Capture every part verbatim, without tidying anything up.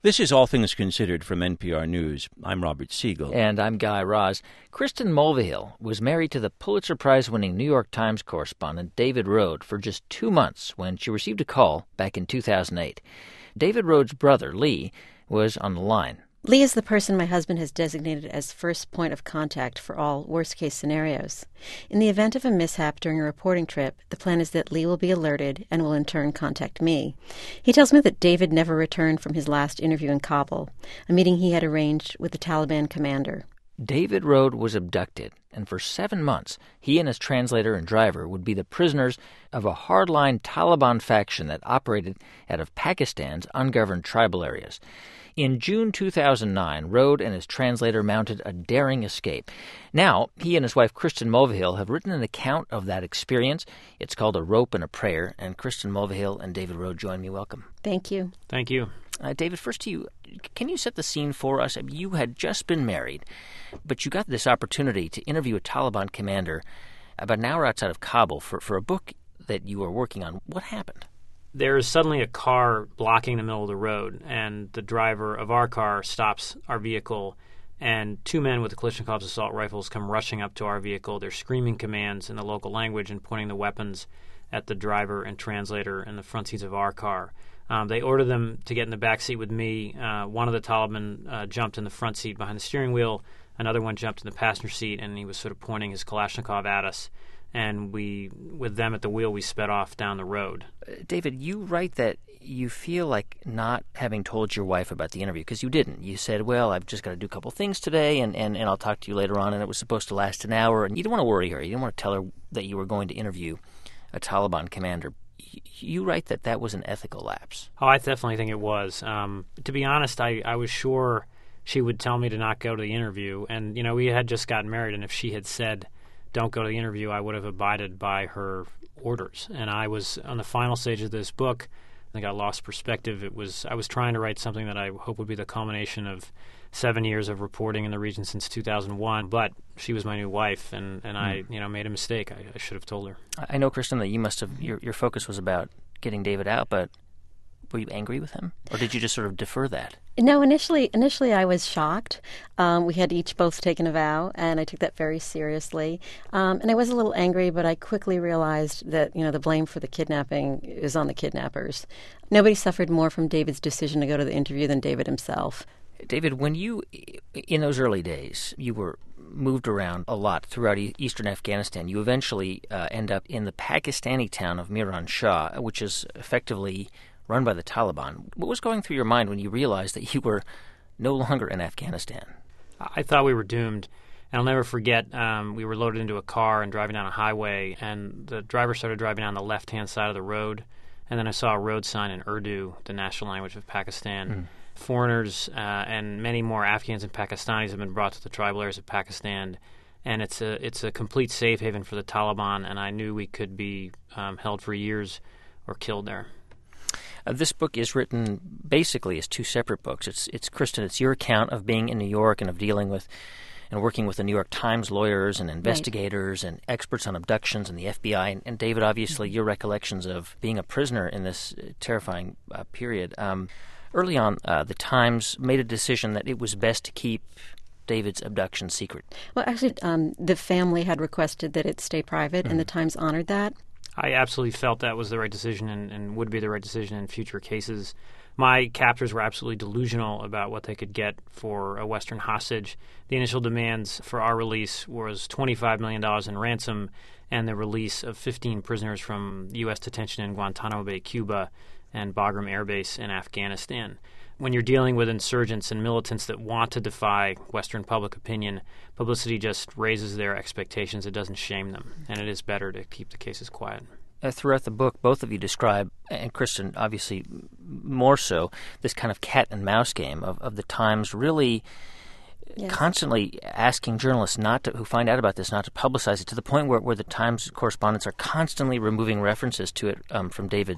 This is All Things Considered from N P R News. I'm Robert Siegel. And I'm Guy Raz. Kristen Mulvihill was married to the Pulitzer Prize-winning New York Times correspondent David Rohde for just two months when she received a call back in two thousand eight. David Rohde's brother, Lee, was on the line. Lee is the person my husband has designated as first point of contact for all worst-case scenarios. In the event of a mishap during a reporting trip, the plan is that Lee will be alerted and will in turn contact me. He tells me that David never returned from his last interview in Kabul, a meeting he had arranged with the Taliban commander. David Rohde was abducted, and for seven months, he and his translator and driver would be the prisoners of a hardline Taliban faction that operated out of Pakistan's ungoverned tribal areas. In June two thousand nine, Rohde and his translator mounted a daring escape. Now, he and his wife, Kristen Mulvihill, have written an account of that experience. It's called A Rope and a Prayer, and Kristen Mulvihill and David Rohde join me. Welcome. Thank you. Thank you. Uh, David, first to you, can you set the scene for us? I mean, you had just been married, but you got this opportunity to interview a Taliban commander about an hour outside of Kabul for, for a book that you were working on. What happened? There is suddenly a car blocking the middle of the road, and the driver of our car stops our vehicle, and two men with Kalashnikov's assault rifles come rushing up to our vehicle. They're screaming commands in the local language and pointing the weapons at the driver and translator in the front seats of our car. Um, they order them to get in the back seat with me. Uh, one of the Taliban uh, jumped in the front seat behind the steering wheel. Another one jumped in the passenger seat, and he was sort of pointing his Kalashnikov at us. And we, with them at the wheel, we sped off down the road. Uh, David, you write that you feel like not having told your wife about the interview, because you didn't. You said, well, I've just got to do a couple things today, and, and, and I'll talk to you later on, and it was supposed to last an hour. And you didn't want to worry her. You didn't want to tell her that you were going to interview a Taliban commander. You write that that was an ethical lapse. Oh, I definitely think it was. Um, to be honest, I, I was sure she would tell me to not go to the interview. And, you know, we had just gotten married, and if she had said, don't go to the interview, I would have abided by her orders. And I was on the final stage of this book. I think I lost perspective. It was I was trying to write something that I hope would be the culmination of seven years of reporting in the region since two thousand one. But she was my new wife, and, and mm. I you know made a mistake. I, I should have told her. I know, Kristen, that you must have your your focus was about getting David out, but were you angry with him, or did you just sort of defer that? No, initially, initially I was shocked. Um, we had each both taken a vow, and I took that very seriously. Um, and I was a little angry, but I quickly realized that, you know, the blame for the kidnapping is on the kidnappers. Nobody suffered more from David's decision to go to the interview than David himself. David, when you, in those early days, you were moved around a lot throughout eastern Afghanistan. You eventually uh, end up in the Pakistani town of Miran Shah, which is effectively run by the Taliban. What was going through your mind when you realized that you were no longer in Afghanistan? I thought we were doomed. And I'll never forget, um, we were loaded into a car and driving down a highway, and the driver started driving down the left-hand side of the road. And then I saw a road sign in Urdu, the national language of Pakistan. Mm. Foreigners uh, and many more Afghans and Pakistanis have been brought to the tribal areas of Pakistan. And it's a, it's a complete safe haven for the Taliban, and I knew we could be um, held for years or killed there. Uh, this book is written basically as two separate books. It's, it's Kristen, it's your account of being in New York and of dealing with and working with the New York Times lawyers and investigators right. and experts on abductions and the F B I. And, and David, obviously, mm-hmm. your recollections of being a prisoner in this terrifying uh, period. Um, early on, uh, the Times made a decision that it was best to keep David's abduction secret. Well, actually, um, the family had requested that it stay private, mm-hmm. and the Times honored that. I absolutely felt that was the right decision and, and would be the right decision in future cases. My captors were absolutely delusional about what they could get for a Western hostage. The initial demands for our release was twenty-five million dollars in ransom and the release of fifteen prisoners from U S detention in Guantanamo Bay, Cuba, and Bagram Air Base in Afghanistan. When you're dealing with insurgents and militants that want to defy Western public opinion, publicity just raises their expectations. It doesn't shame them, and it is better to keep the cases quiet. Uh, throughout the book, both of you describe, and Kristen obviously more so, this kind of cat and mouse game of, of the Times really yes. constantly asking journalists not to, who find out about this, not to publicize it, to the point where, where the Times correspondents are constantly removing references to it um, from David's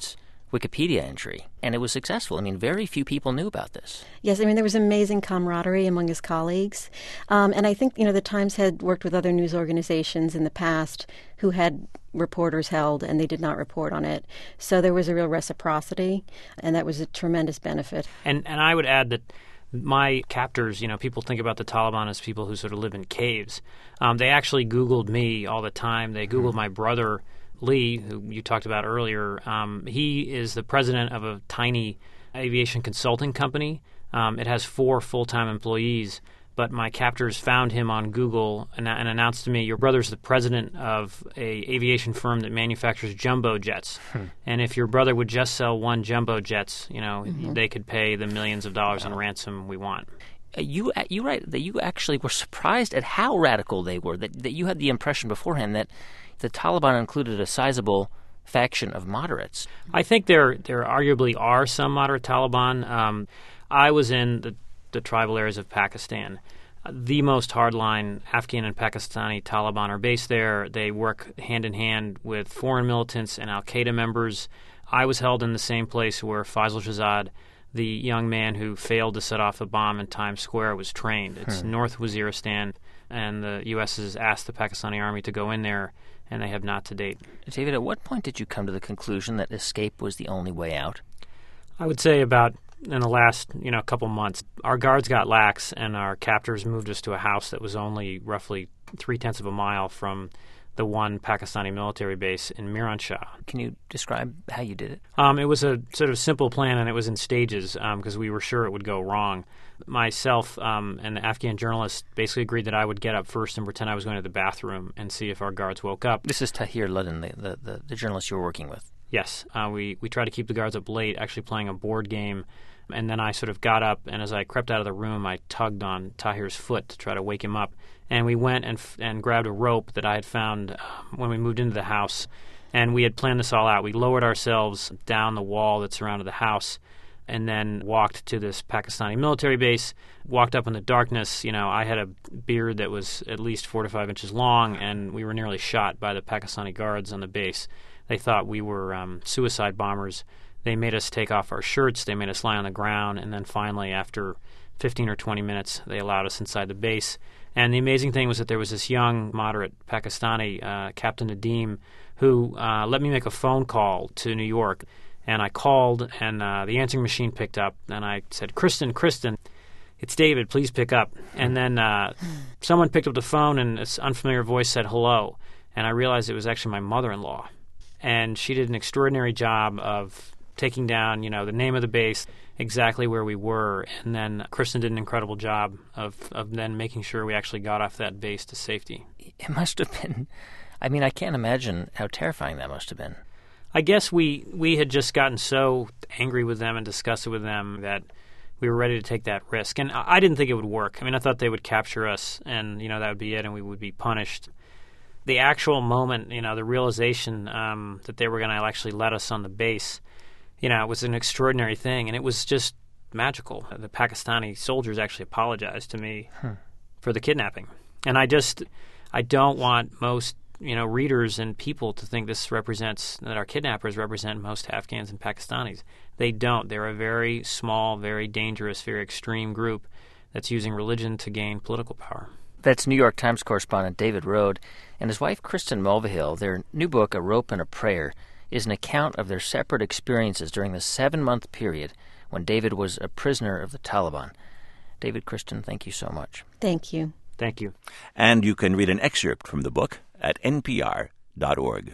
Wikipedia entry, and it was successful. I mean, very few people knew about this. Yes, I mean, there was amazing camaraderie among his colleagues. Um, and I think, you know, the Times had worked with other news organizations in the past who had reporters held, and they did not report on it. So there was a real reciprocity, and that was a tremendous benefit. And and I would add that my captors, you know, people think about the Taliban as people who sort of live in caves. Um, they actually Googled me all the time. They Googled my brother, Lee, who you talked about earlier. Um, he is the president of a tiny aviation consulting company. Um, it has four full-time employees, but my captors found him on Google and, and announced to me, your brother's the president of a aviation firm that manufactures jumbo jets. Hmm. And if your brother would just sell one jumbo jets, you know, mm-hmm. they could pay the millions of dollars wow. in ransom we want. Uh, you you write that you actually were surprised at how radical they were, that, that you had the impression beforehand that the Taliban included a sizable faction of moderates. I think there there arguably are some moderate Taliban. Um, I was in the, the tribal areas of Pakistan. Uh, the most hardline Afghan and Pakistani Taliban are based there. They work hand-in-hand with foreign militants and al-Qaeda members. I was held in the same place where Faisal Shahzad, the young man who failed to set off a bomb in Times Square, was trained. It's hmm. North Waziristan, and the U S has asked the Pakistani army to go in there, and they have not to date. David, at what point did you come to the conclusion that escape was the only way out? I would say about in the last, you know, couple months. Our guards got lax, and our captors moved us to a house that was only roughly three-tenths of a mile from the one Pakistani military base in Miranshah. Can you describe how you did it? Um, it was a sort of simple plan, and it was in stages because um, we were sure it would go wrong. Myself um, and the Afghan journalist basically agreed that I would get up first and pretend I was going to the bathroom and see if our guards woke up. This is Tahir Ludden, the, the, the, the journalist you were working with. Yes. Uh, we, we tried to keep the guards up late, actually playing a board game. And then I sort of got up, and as I crept out of the room, I tugged on Tahir's foot to try to wake him up. And we went and f- and grabbed a rope that I had found uh, when we moved into the house. And we had planned this all out. We lowered ourselves down the wall that surrounded the house and then walked to this Pakistani military base, walked up in the darkness. You know, I had a beard that was at least four to five inches long, and we were nearly shot by the Pakistani guards on the base. They thought we were um, suicide bombers. They made us take off our shirts. They made us lie on the ground. And then finally, after fifteen or twenty minutes, they allowed us inside the base. And the amazing thing was that there was this young, moderate Pakistani, uh, Captain Nadeem, who uh, let me make a phone call to New York. And I called, and uh, the answering machine picked up. And I said, Kristen, Kristen, it's David, please pick up. And then uh, someone picked up the phone, and this unfamiliar voice said hello. And I realized it was actually my mother-in-law. And she did an extraordinary job of taking down, you know, the name of the base, exactly where we were. And then Kristen did an incredible job of, of then making sure we actually got off that base to safety. It must have been, I mean, I can't imagine how terrifying that must have been. I guess we, we had just gotten so angry with them and disgusted with them that we were ready to take that risk. And I didn't think it would work. I mean, I thought they would capture us and, you know, that would be it and we would be punished. The actual moment, you know, the realization um, that they were going to actually let us on the base, you know, it was an extraordinary thing, and it was just magical. The Pakistani soldiers actually apologized to me hmm. for the kidnapping. And I just, I don't want most, you know, readers and people to think this represents, that our kidnappers represent most Afghans and Pakistanis. They don't. They're a very small, very dangerous, very extreme group that's using religion to gain political power. That's New York Times correspondent David Rode and his wife Kristen Mulvihill. Their new book, A Rope and a Prayer, is an account of their separate experiences during the seven-month period when David was a prisoner of the Taliban. David, Kristen, thank you so much. Thank you. Thank you. And you can read an excerpt from the book at n p r dot org.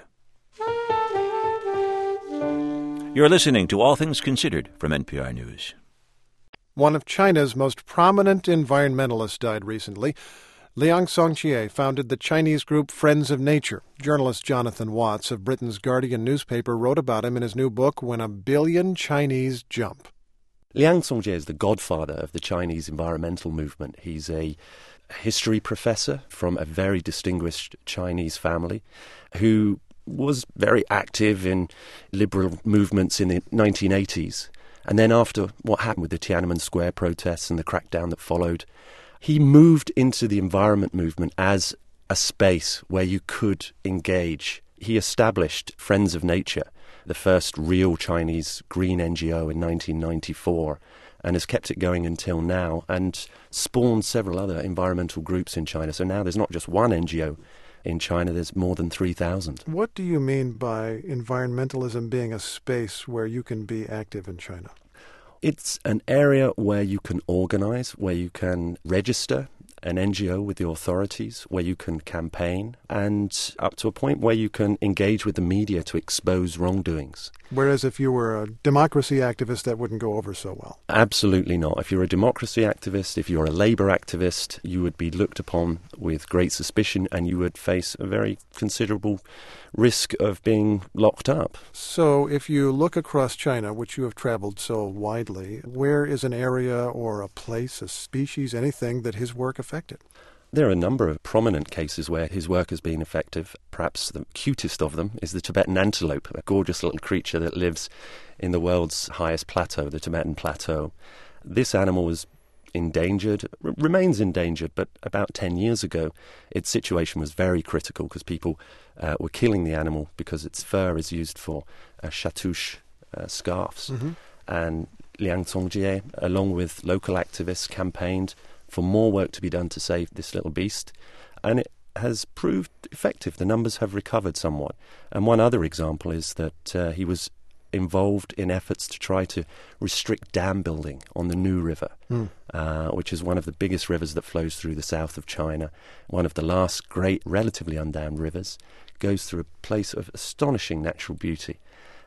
You're listening to All Things Considered from N P R News. One of China's most prominent environmentalists died recently. Liang Songqie founded the Chinese group Friends of Nature. Journalist Jonathan Watts of Britain's Guardian newspaper wrote about him in his new book, When a Billion Chinese Jump. Liang Songqie is the godfather of the Chinese environmental movement. He's a history professor from a very distinguished Chinese family who was very active in liberal movements in the nineteen eighties. And then after what happened with the Tiananmen Square protests and the crackdown that followed, he moved into the environment movement as a space where you could engage. He established Friends of Nature, the first real Chinese green N G O in nineteen ninety-four, and has kept it going until now, and spawned several other environmental groups in China. So now there's not just one N G O in China, there's more than three thousand. What do you mean by environmentalism being a space where you can be active in China? It's an area where you can organize, where you can register an N G O with the authorities, where you can campaign, and up to a point where you can engage with the media to expose wrongdoings. Whereas if you were a democracy activist, that wouldn't go over so well. Absolutely not. If you're a democracy activist, if you're a labour activist, you would be looked upon with great suspicion, and you would face a very considerable risk of being locked up. So if you look across China, which you have traveled so widely, where is an area or a place, a species, anything that his work affected? There are a number of prominent cases where his work has been effective. Perhaps the cutest of them is the Tibetan antelope, a gorgeous little creature that lives in the world's highest plateau, the Tibetan Plateau. This animal was endangered, r- remains endangered, but about ten years ago its situation was very critical because people uh, were killing the animal because its fur is used for uh, chatouche uh, scarves. Mm-hmm. And Liang Zongjie, along with local activists, campaigned for more work to be done to save this little beast, and it has proved effective. The numbers have recovered somewhat. And one other example is that uh, he was involved in efforts to try to restrict dam building on the Nu River, mm. uh, which is one of the biggest rivers that flows through the south of China, one of the last great relatively undammed rivers, goes through a place of astonishing natural beauty.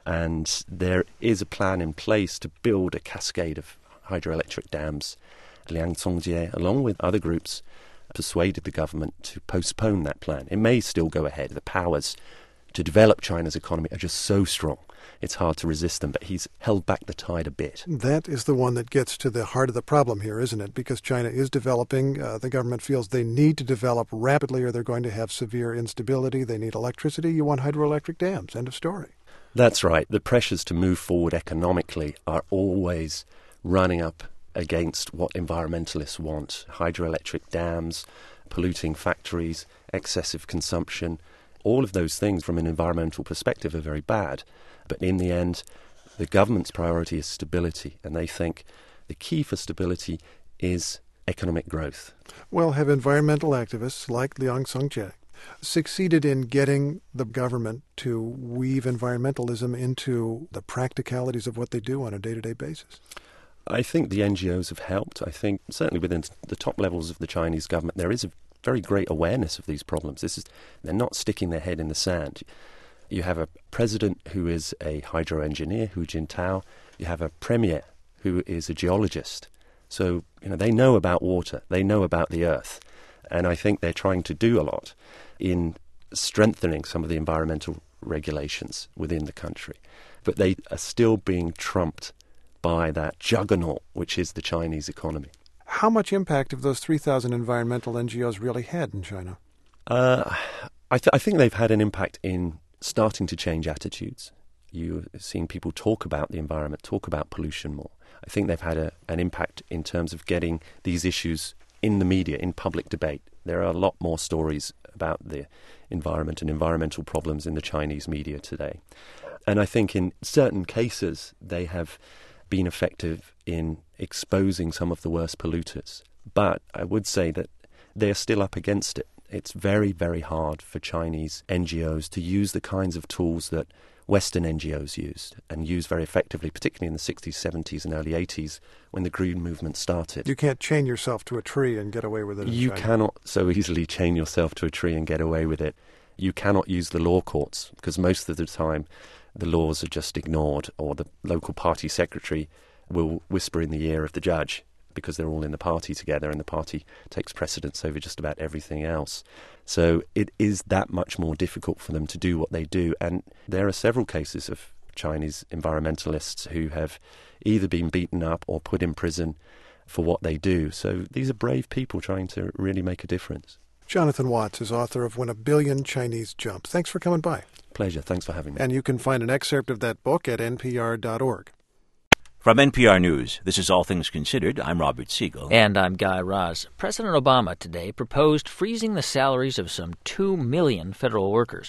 And there is a plan in place to build a cascade of hydroelectric dams. Liang Zongjie, along with other groups, persuaded the government to postpone that plan. It may still go ahead. The powers to develop China's economy are just so strong. It's hard to resist them, but he's held back the tide a bit. That is the one that gets to the heart of the problem here, isn't it? Because China is developing. Uh, the government feels they need to develop rapidly or they're going to have severe instability. They need electricity. You want hydroelectric dams. End of story. That's right. The pressures to move forward economically are always running up against what environmentalists want. Hydroelectric dams, polluting factories, excessive consumption. All of those things from an environmental perspective are very bad. But in the end, the government's priority is stability, and they think the key for stability is economic growth. Well, have environmental activists like Liang Zongjie succeeded in getting the government to weave environmentalism into the practicalities of what they do on a day-to-day basis? I think the N G Os have helped. I think certainly within the top levels of the Chinese government there is a very great awareness of these problems. This is they're not sticking their head in the sand. You have a president who is a hydro engineer, Hu Jintao. You have a premier who is a geologist. So, you know, they know about water, they know about the earth. And I think they're trying to do a lot in strengthening some of the environmental regulations within the country. But they are still being trumped by that juggernaut, which is the Chinese economy. How much impact have those three thousand environmental N G Os really had in China? Uh, I, th- I think they've had an impact in starting to change attitudes. You've seen people talk about the environment, talk about pollution more. I think they've had a, an impact in terms of getting these issues in the media, in public debate. There are a lot more stories about the environment and environmental problems in the Chinese media today. And I think in certain cases they have been effective in exposing some of the worst polluters. But I would say that they're still up against it. It's very, very hard for Chinese N G Os to use the kinds of tools that Western N G Os used and used very effectively, particularly in the sixties, seventies and early eighties when the Green Movement started. You can't chain yourself to a tree and get away with it in You China. cannot so easily chain yourself to a tree and get away with it. You cannot use the law courts because most of the time the laws are just ignored, or the local party secretary will whisper in the ear of the judge because they're all in the party together and the party takes precedence over just about everything else. So it is that much more difficult for them to do what they do. And there are several cases of Chinese environmentalists who have either been beaten up or put in prison for what they do. So these are brave people trying to really make a difference. Jonathan Watts is author of When a Billion Chinese Jump. Thanks for coming by. Pleasure. Thanks for having me. And you can find an excerpt of that book at N P R dot org. From N P R News, this is All Things Considered. I'm Robert Siegel. And I'm Guy Raz. President Obama today proposed freezing the salaries of some two million federal workers.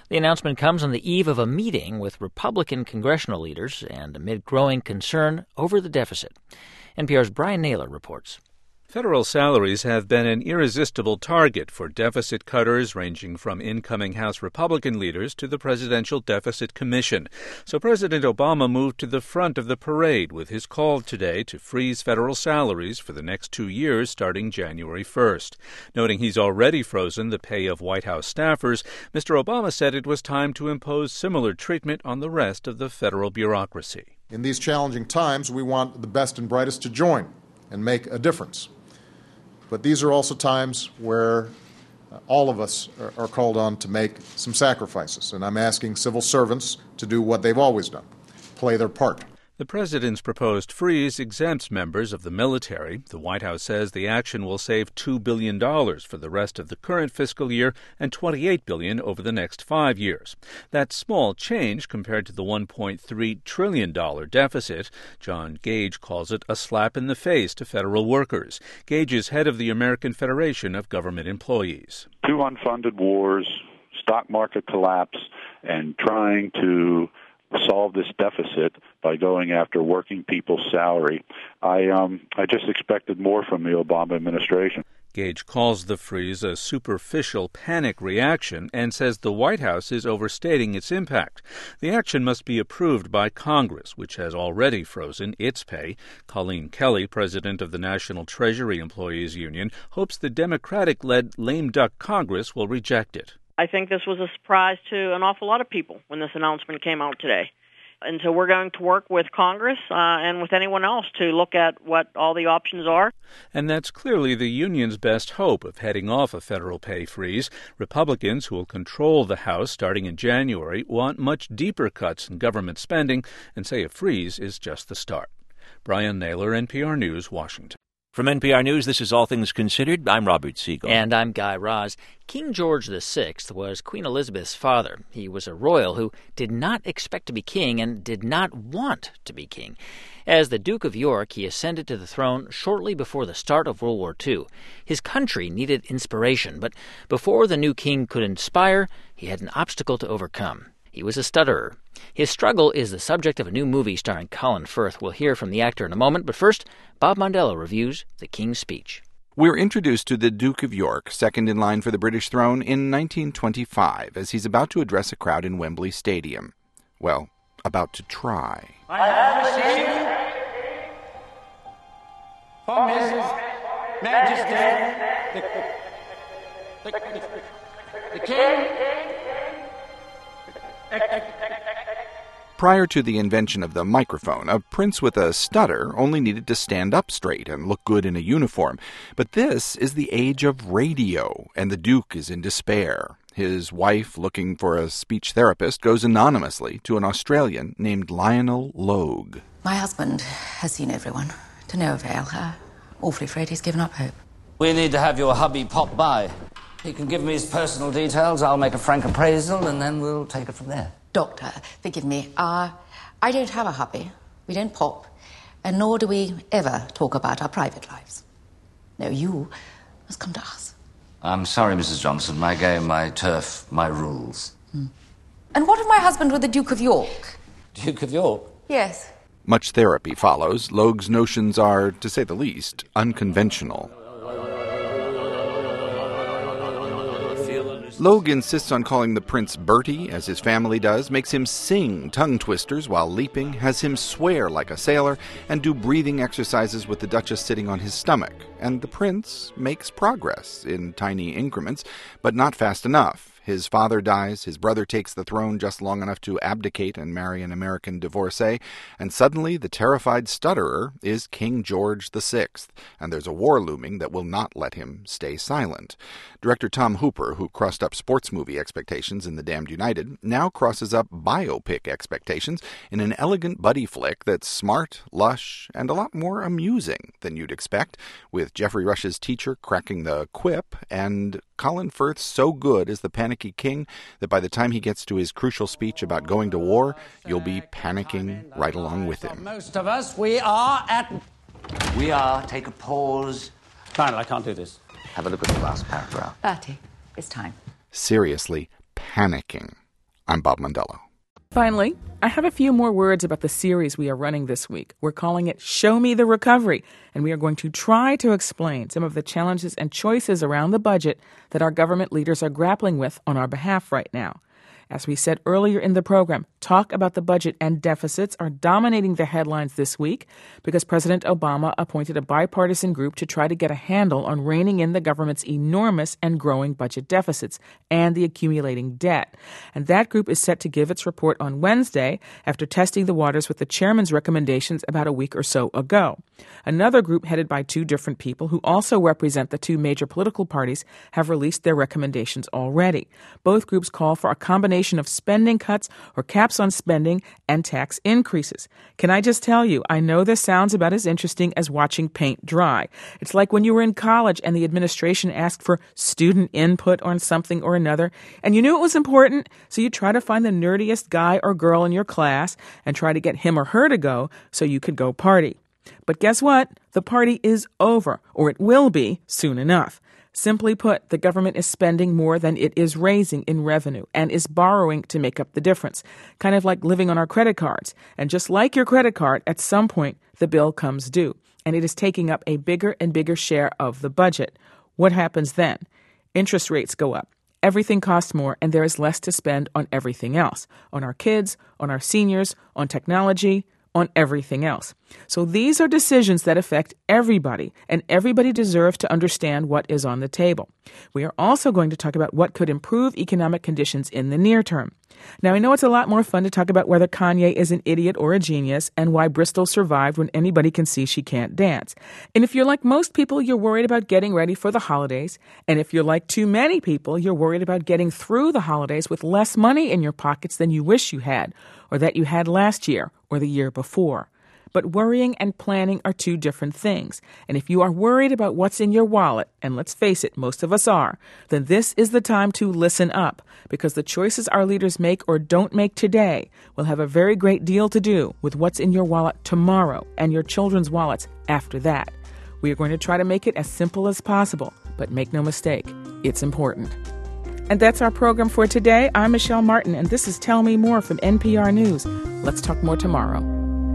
The announcement comes on the eve of a meeting with Republican congressional leaders and amid growing concern over the deficit. N P R's Brian Naylor reports. Federal salaries have been an irresistible target for deficit cutters ranging from incoming House Republican leaders to the Presidential Deficit Commission. So President Obama moved to the front of the parade with his call today to freeze federal salaries for the next two years starting January first. Noting he's already frozen the pay of White House staffers, Mister Obama said it was time to impose similar treatment on the rest of the federal bureaucracy. In these challenging times, we want the best and brightest to join and make a difference. But these are also times where all of us are called on to make some sacrifices, and I'm asking civil servants to do what they've always done, play their part. The president's proposed freeze exempts members of the military. The White House says the action will save two billion dollars for the rest of the current fiscal year and twenty-eight billion dollars over the next five years. That's small change compared to the one point three trillion dollars deficit. John Gage calls it a slap in the face to federal workers. Gage is head of the American Federation of Government Employees. Two unfunded wars, stock market collapse, and trying to solve this deficit by going after working people's salary. I um, I just expected more from the Obama administration. Gage calls the freeze a superficial panic reaction and says the White House is overstating its impact. The action must be approved by Congress, which has already frozen its pay. Colleen Kelly, president of the National Treasury Employees Union, hopes the Democratic-led lame duck Congress will reject it. I think this was a surprise to an awful lot of people when this announcement came out today. And so we're going to work with Congress uh, and with anyone else to look at what all the options are. And that's clearly the union's best hope of heading off a federal pay freeze. Republicans, who will control the House starting in January, want much deeper cuts in government spending and say a freeze is just the start. Brian Naylor, N P R News, Washington. From N P R News, this is All Things Considered. I'm Robert Siegel. And I'm Guy Raz. King George the Sixth was Queen Elizabeth's father. He was a royal who did not expect to be king and did not want to be king. As the Duke of York, he ascended to the throne shortly before the start of World War Two. His country needed inspiration, but before the new king could inspire, he had an obstacle to overcome. He was a stutterer. His struggle is the subject of a new movie starring Colin Firth. We'll hear from the actor in a moment, but first, Bob Mondello reviews The King's Speech. We're introduced to the Duke of York, second in line for the British throne, in nineteen twenty-five, as he's about to address a crowd in Wembley Stadium. Well, about to try. I have received from His Majesty the, the, the, the King. Prior to the invention of the microphone, a prince with a stutter only needed to stand up straight and look good in a uniform. But this is the age of radio, and the Duke is in despair. His wife, looking for a speech therapist, goes anonymously to an Australian named Lionel Logue. My husband has seen everyone, to no avail. I'm awfully afraid he's given up hope. We need to have your hubby pop by. He can give me his personal details, I'll make a frank appraisal, and then we'll take it from there. Doctor, forgive me. Uh, I don't have a hubby. We don't pop. And nor do we ever talk about our private lives. No, you must come to us. I'm sorry, Missus Johnson. My game, my turf, my rules. Hmm. And what of my husband with the Duke of York? Duke of York? Yes. Much therapy follows. Logue's notions are, to say the least, unconventional. Logue insists on calling the prince Bertie, as his family does, makes him sing tongue twisters while leaping, has him swear like a sailor, and do breathing exercises with the Duchess sitting on his stomach. And the prince makes progress in tiny increments, but not fast enough. His father dies, his brother takes the throne just long enough to abdicate and marry an American divorcee, and suddenly the terrified stutterer is King George the Sixth, and there's a war looming that will not let him stay silent. Director Tom Hooper, who crossed up sports movie expectations in The Damned United, now crosses up biopic expectations in an elegant buddy flick that's smart, lush, and a lot more amusing than you'd expect, with Geoffrey Rush's teacher cracking the quip, and Colin Firth so good as the panicky king that by the time he gets to his crucial speech about going to war, you'll be panicking right along with him. Most of us, we are at... We are. Take a pause. Fine, I can't do this. Have a look at the last paragraph. Bertie, it's time. Seriously, panicking. I'm Bob Mondello. Finally, I have a few more words about the series we are running this week. We're calling it Show Me the Recovery, and we are going to try to explain some of the challenges and choices around the budget that our government leaders are grappling with on our behalf right now. As we said earlier in the program, talk about the budget and deficits are dominating the headlines this week because President Obama appointed a bipartisan group to try to get a handle on reining in the government's enormous and growing budget deficits and the accumulating debt. And that group is set to give its report on Wednesday after testing the waters with the chairman's recommendations about a week or so ago. Another group headed by two different people who also represent the two major political parties have released their recommendations already. Both groups call for a combination of spending cuts or caps on spending and tax increases. Can I just tell you, I know this sounds about as interesting as watching paint dry. It's like when you were in college and the administration asked for student input on something or another, and you knew it was important, so you try to find the nerdiest guy or girl in your class and try to get him or her to go so you could go party. But guess what? The party is over, or it will be soon enough. Simply put, the government is spending more than it is raising in revenue and is borrowing to make up the difference, kind of like living on our credit cards. And just like your credit card, at some point, the bill comes due, and it is taking up a bigger and bigger share of the budget. What happens then? Interest rates go up. Everything costs more, and there is less to spend on everything else, on our kids, on our seniors, on technology, on everything else. So these are decisions that affect everybody, and everybody deserves to understand what is on the table. We are also going to talk about what could improve economic conditions in the near term. Now, I know it's a lot more fun to talk about whether Kanye is an idiot or a genius and why Bristol survived when anybody can see she can't dance. And if you're like most people, you're worried about getting ready for the holidays. And if you're like too many people, you're worried about getting through the holidays with less money in your pockets than you wish you had, or that you had last year or the year before. But worrying and planning are two different things. And if you are worried about what's in your wallet, and let's face it, most of us are, then this is the time to listen up, because the choices our leaders make or don't make today will have a very great deal to do with what's in your wallet tomorrow and your children's wallets after that. We are going to try to make it as simple as possible, but make no mistake, it's important. And that's our program for today. I'm Michelle Martin, and this is Tell Me More from N P R News. Let's talk more tomorrow.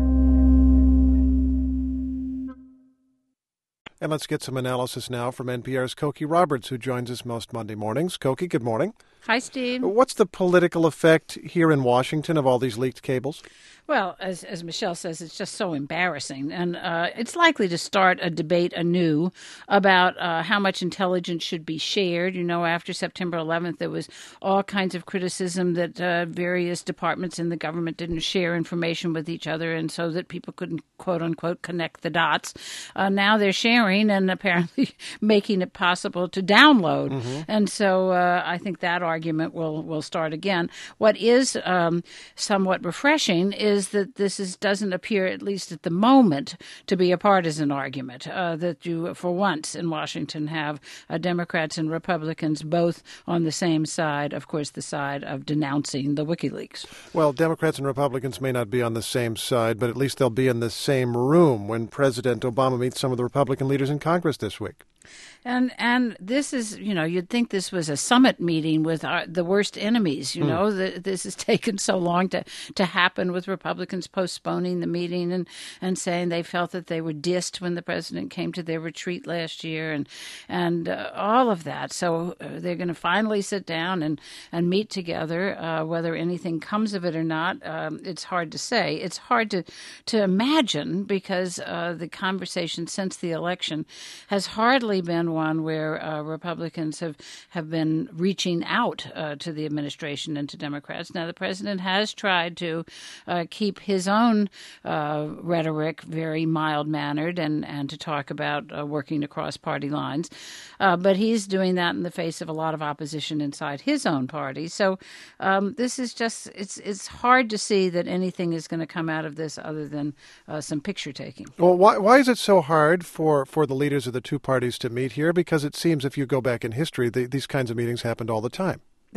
And let's get some analysis now from N P R's Cokie Roberts, who joins us most Monday mornings. Cokie, good morning. Hi, Steve. What's the political effect here in Washington of all these leaked cables? Well, as as Michelle says, it's just so embarrassing. And uh, it's likely to start a debate anew about uh, how much intelligence should be shared. You know, after September eleventh, there was all kinds of criticism that uh, various departments in the government didn't share information with each other, and so that people couldn't, quote unquote, connect the dots. Uh, now they're sharing and apparently making it possible to download. Mm-hmm. And so uh, I think that argument will, will start again. What is um, somewhat refreshing is is that this is, doesn't appear, at least at the moment, to be a partisan argument, uh, that you, for once in Washington, have uh, Democrats and Republicans both on the same side, of course, the side of denouncing the WikiLeaks. Well, Democrats and Republicans may not be on the same side, but at least they'll be in the same room when President Obama meets some of the Republican leaders in Congress this week. And and this is, you know, you'd think this was a summit meeting with our, the worst enemies, you mm. know. The, this has taken so long to, to happen with Republicans postponing the meeting and, and saying they felt that they were dissed when the president came to their retreat last year and and uh, all of that. So uh, they're going to finally sit down and, and meet together. Uh, whether anything comes of it or not, um, it's hard to say. It's hard to, to imagine because uh, the conversation since the election has hardly been one where uh, Republicans have, have been reaching out uh, to the administration and to Democrats. Now, the president has tried to uh, keep his own uh, rhetoric very mild-mannered and, and to talk about uh, working across party lines. Uh, but he's doing that in the face of a lot of opposition inside his own party. So um, this is just, it's it's hard to see that anything is going to come out of this other than uh, some picture-taking. Well, why, why is it so hard for, for the leaders of the two parties to meet here? Because it seems if you go back in history, the, these kinds of meetings happened all the time.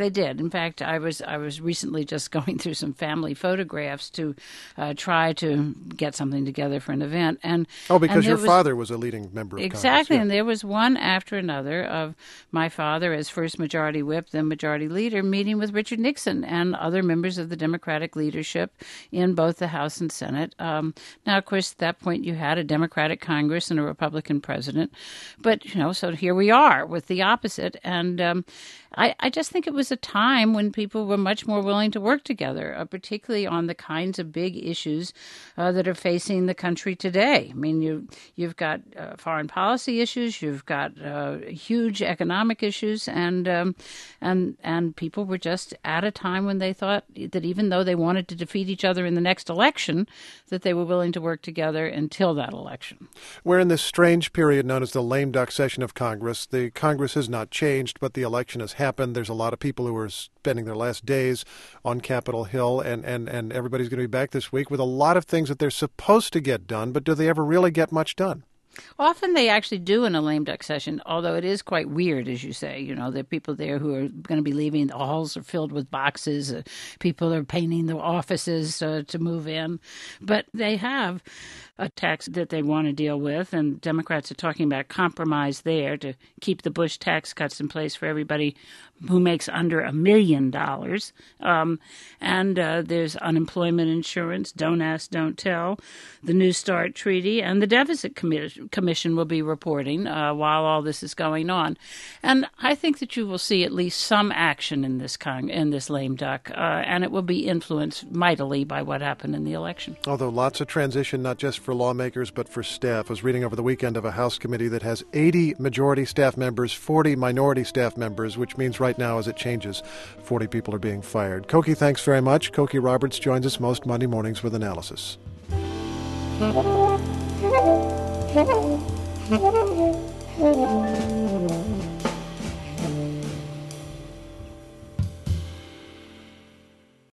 They did. In fact, I was I was recently just going through some family photographs to uh, try to get something together for an event. And oh, because and your was, father was a leading member of exactly, Congress. Yeah. And there was one after another of my father as first majority whip, then majority leader, meeting with Richard Nixon and other members of the Democratic leadership in both the House and Senate. Um, now, of course, at that point you had a Democratic Congress and a Republican president. But, you know, so here we are with the opposite. And um, I, I just think it was a time when people were much more willing to work together, uh, particularly on the kinds of big issues uh, that are facing the country today. I mean, you, you've got uh, foreign policy issues, you've got uh, huge economic issues, and um, and and people were just at a time when they thought that even though they wanted to defeat each other in the next election, that they were willing to work together until that election. We're in this strange period known as the lame duck session of Congress. The Congress has not changed, but the election has happened. There's a lot of people who are spending their last days on Capitol Hill, and, and, and everybody's going to be back this week with a lot of things that they're supposed to get done, but do they ever really get much done? Often they actually do in a lame duck session, although it is quite weird, as you say. You know, there are people there who are going to be leaving. The halls are filled with boxes. Uh, people are painting the offices uh, to move in. But they have a tax that they want to deal with, and Democrats are talking about compromise there to keep the Bush tax cuts in place for everybody who makes under a million dollars. Um, and uh, there's unemployment insurance, don't ask, don't tell, the New START treaty, and the Deficit Commission. Commission will be reporting uh, while all this is going on. And I think that you will see at least some action in this con- in this lame duck, uh, and it will be influenced mightily by what happened in the election. Although lots of transition, not just for lawmakers, but for staff. I was reading over the weekend of a House committee that has eighty majority staff members, forty minority staff members, which means right now, as it changes, forty people are being fired. Cokie, thanks very much. Cokie Roberts joins us most Monday mornings with analysis. Thank you.